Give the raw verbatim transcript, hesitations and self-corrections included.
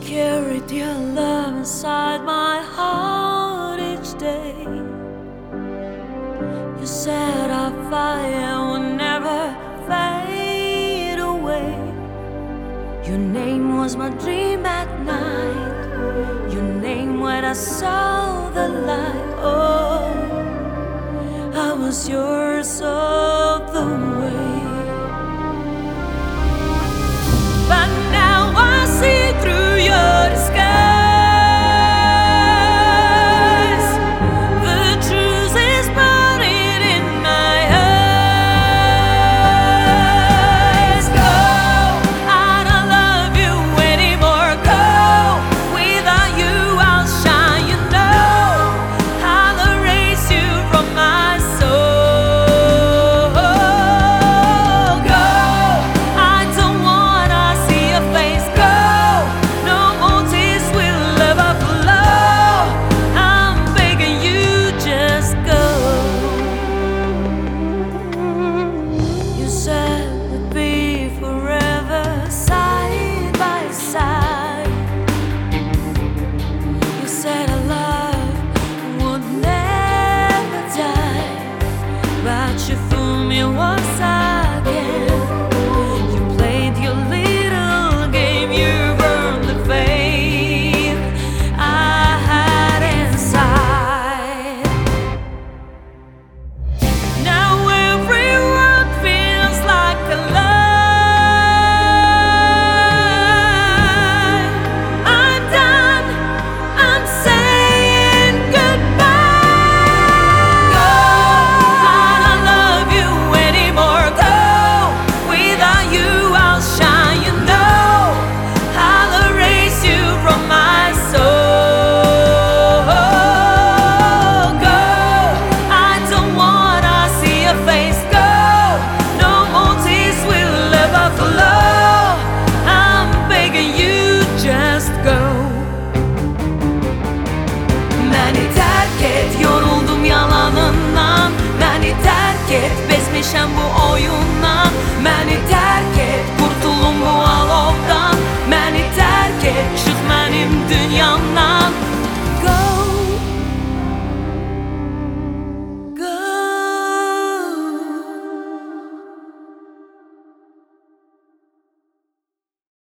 carried your love inside my heart each day. You set our fire will never fade away. Your name was my dream at night. Your name when I saw the light. Oh, I was yours of the